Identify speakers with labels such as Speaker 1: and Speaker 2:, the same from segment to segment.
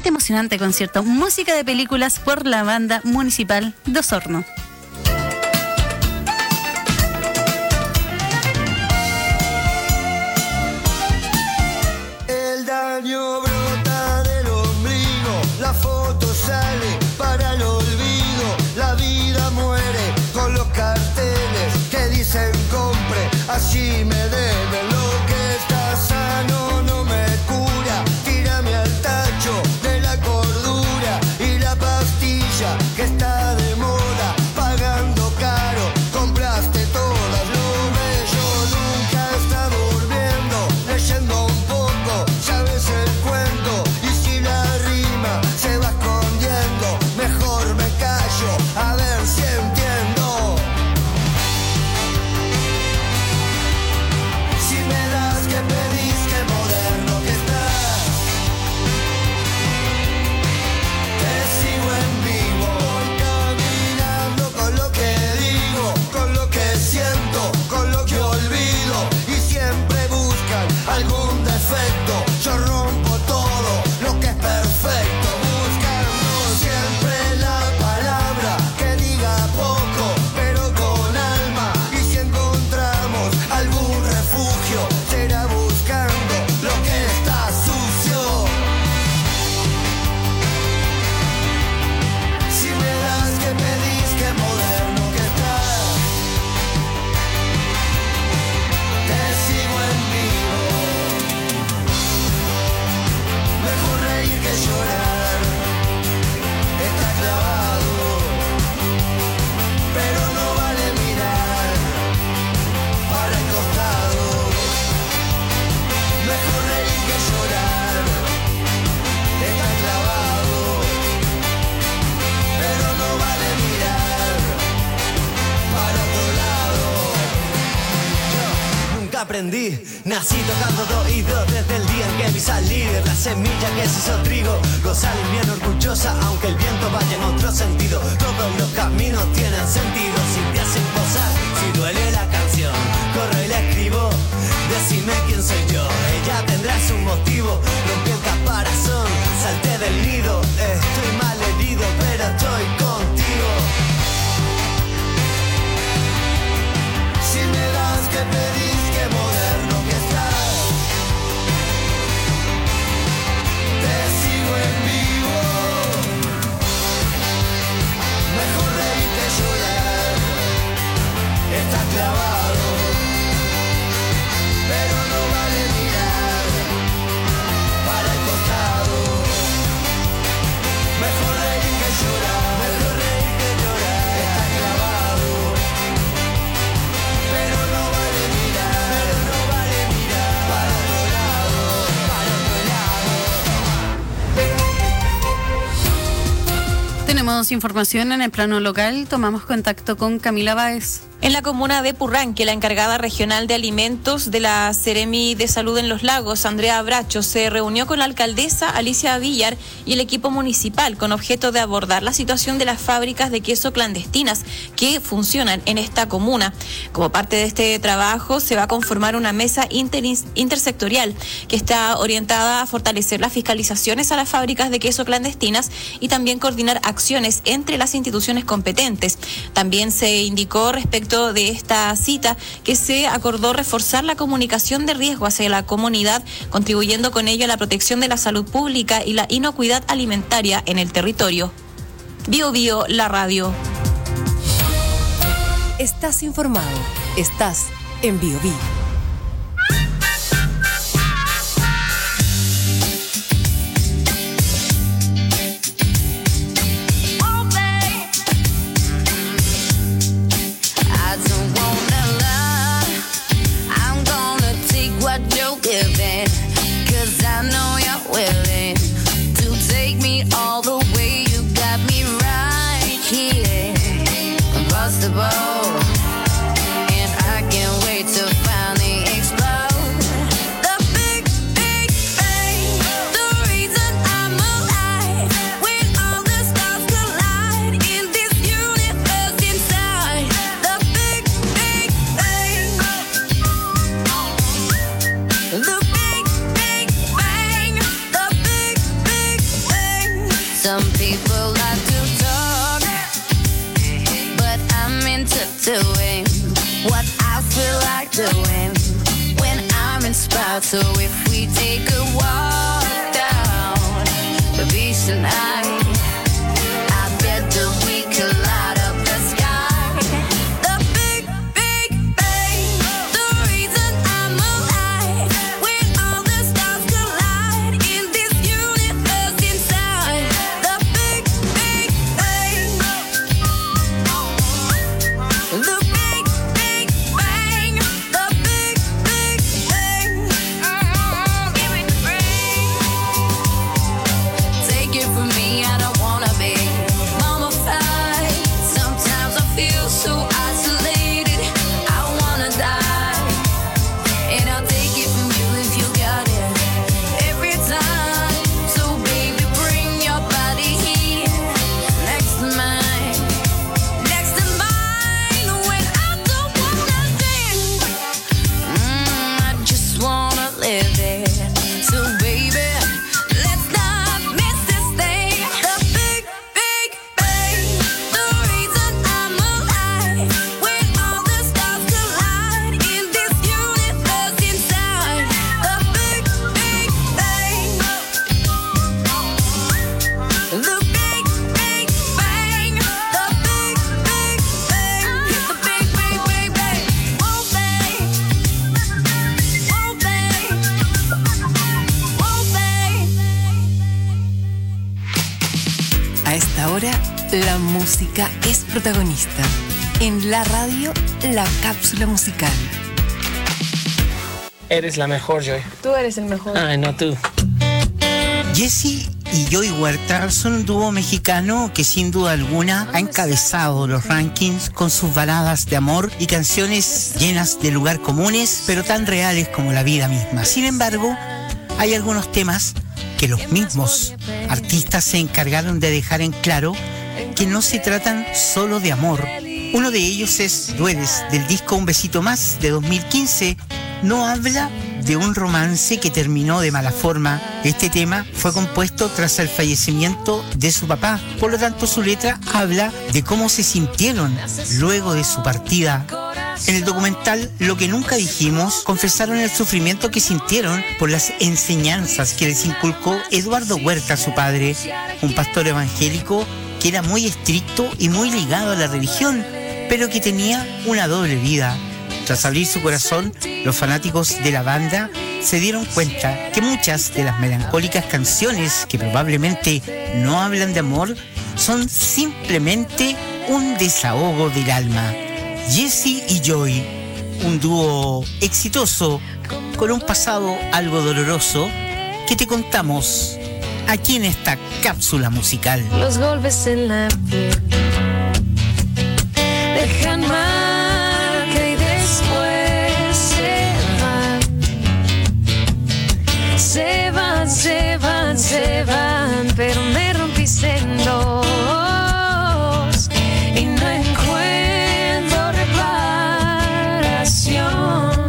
Speaker 1: este emocionante concierto Música de Películas por la Banda Municipal de Osorno.
Speaker 2: El daño brota del ombligo, la foto sale para el olvido, la vida muere con los carteles que dicen compre, así me deben, lo que está sano no me cura, tírame al tacho de la cordura y la pastilla que está de moda, pagando caro, compraste todas, lo bello nunca está durmiendo, leyendo un poco, sabes el cuento, y si la rima se va escondiendo, mejor me callo, a ver si entiendo. Si me das que pedís, que moderno que estás, te sigo en vivo, voy caminando con lo que digo, con lo que siento, con lo que olvido, y siempre buscan algún defecto, yo rompo todo lo que es perfecto, buscando siempre la palabra que diga poco, pero con alma, y si encontramos algún refugio, será buscando lo que está sucio. Si me das que pedís, que moderno que estás, te sigo en vivo, mejor reír que llorar, está clavado, pero no vale mirar para el costado, mejor reír que llorar, está clavado, pero no vale mirar para otro lado. Nunca aprendí, nací tocando de oído desde el día en que vi salir la semilla que se hizo trigo, gozar bien orgullosa aunque el viento vaya en otro sentido, todos los caminos tienen sentido, si te hacen posar, si duele la canción, corro y la escribo, decime quién soy yo, ella tendrá su motivo, rompí el caparazón, salté del nido, estoy mal herido pero estoy contigo. Si me das que pedís, que moderno que estás, te sigo en vivo, mejor reír que llorar, está clavado, pero no vale mirar para el costado, mejor reír que llorar, está clavado, pero no vale mirar para otro lado,
Speaker 1: Tenemos información en el plano local, tomamos contacto con Camila Báez.
Speaker 3: En la comuna de Purranque, la encargada regional de alimentos de la Seremi de Salud en los Lagos, Andrea Bracho, se reunió con la alcaldesa Alicia Villar y el equipo municipal con objeto de abordar la situación de las fábricas de queso clandestinas que funcionan en esta comuna. Como parte de este trabajo, se va a conformar una mesa intersectorial que está orientada a fortalecer las fiscalizaciones a las fábricas de queso clandestinas y también coordinar acciones entre las instituciones competentes. También se indicó respecto de esta cita que se acordó reforzar la comunicación de riesgo hacia la comunidad, contribuyendo con ello a la protección de la salud pública y la inocuidad alimentaria en el territorio. Bio Bio, la radio.
Speaker 4: Estás informado. Estás en Bio Bio.
Speaker 5: Giving, 'cause I know you're willing to take me all the way. You got me right here across the board, and I can't wait to finally Some people like to talk, but I'm into doing what I feel like doing when I'm inspired. So if we take a walk down the beach tonight, I bet that we could light up the sky. The big, big bang, the reason I'm alive, when all the stars collide in this universe inside. The big, big bang, the big, big bang, the big, big bang. Give it free. Take it from me, I don't wanna be mummified. Sometimes I feel so isolated, I wanna die. And I'll take it from you if you got it every time. So baby, bring your body here next to mine, next to mine. When I don't wanna think, I just wanna live it. So baby, let's not miss this thing. The big, big bang, the reason I'm alive, when all the stars collide in this universe inside. The big, big bang, the big, big bang, the big, big bang, the big, big, big bang. Won't they? Won't they? Won't they?
Speaker 4: A esta hora, la música es protagonista. En la radio, la cápsula musical.
Speaker 6: Eres la mejor, Joy.
Speaker 3: Tú eres el mejor.
Speaker 6: Ay, no tú.
Speaker 7: Jessy y Joy Huerta son un dúo mexicano que sin duda alguna ha encabezado los rankings con sus baladas de amor y canciones llenas de lugar comunes, pero tan reales como la vida misma. Sin embargo, hay algunos temas que los mismos artistas se encargaron de dejar en claro que no se tratan solo de amor. Uno de ellos es Dueles, del disco Un Besito Más de 2015. No habla de un romance que terminó de mala forma. Este tema fue compuesto tras el fallecimiento de su papá. Por lo tanto, su letra habla de cómo se sintieron luego de su partida. En el documental Lo que nunca dijimos, confesaron el sufrimiento que sintieron por las enseñanzas que les inculcó Eduardo Huerta, su padre, un pastor evangélico que era muy estricto y muy ligado a la religión, pero que tenía una doble vida. Tras abrir su corazón, los fanáticos de la banda se dieron cuenta que muchas de las melancólicas canciones que probablemente no hablan de amor son simplemente un desahogo del alma. Jessy y Joy, un dúo exitoso con un pasado algo doloroso que te contamos aquí en esta cápsula musical.
Speaker 8: Los golpes en la piel dejan marca y después se van, se van, se van, pero me rompiste en dos y no encuentro reparación.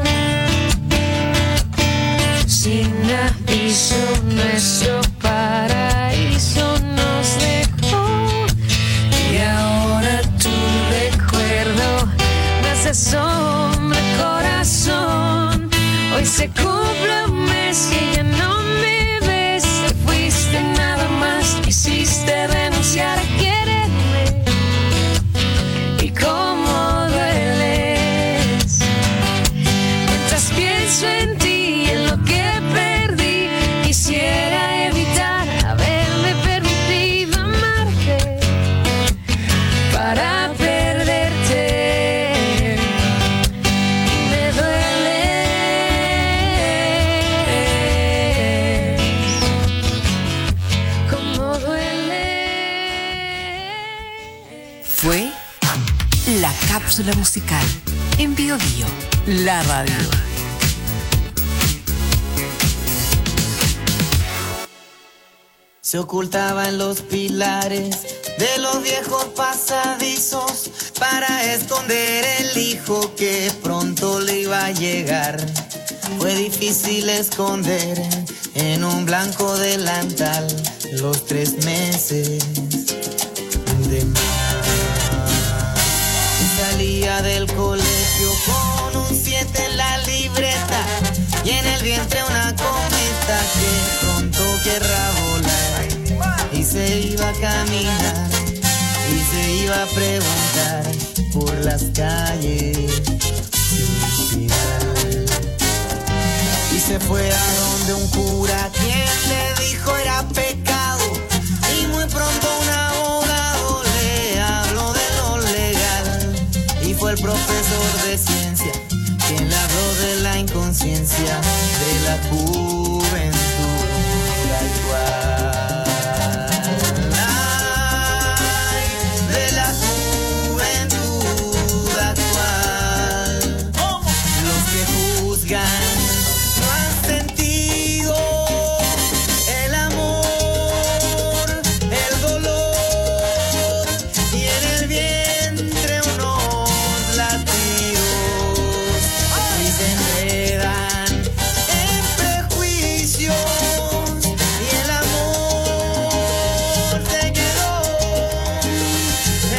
Speaker 8: Sin aviso nuestro paraíso nos dejó y ahora tu recuerdo me hace sombra, corazón. Hoy se cumple un mes que ya no me ves, te fuiste nada más, quisiste renunciar a quererme y cómo dueles mientras pienso en ti y en lo que perdí. Quisiera evitar haberme permitido amarte para perderte y me duele como duele.
Speaker 4: Fue la cápsula musical en Bio Bio, la radio.
Speaker 9: Se ocultaba en los pilares de los viejos pasadizos para esconder el hijo que pronto le iba a llegar. Fue difícil esconder en un blanco delantal los 3 meses de más. Salía del colegio con un 7 en la libreta y en el vientre una cometa que pronto querrá volar, y se iba a caminar y se iba a preguntar por las calles sin final. Y se fue a donde un cura quien le dijo era pecado, y muy pronto un abogado le habló de lo legal, y fue el profesor de ciencia quien le habló de la inconsciencia de la cura.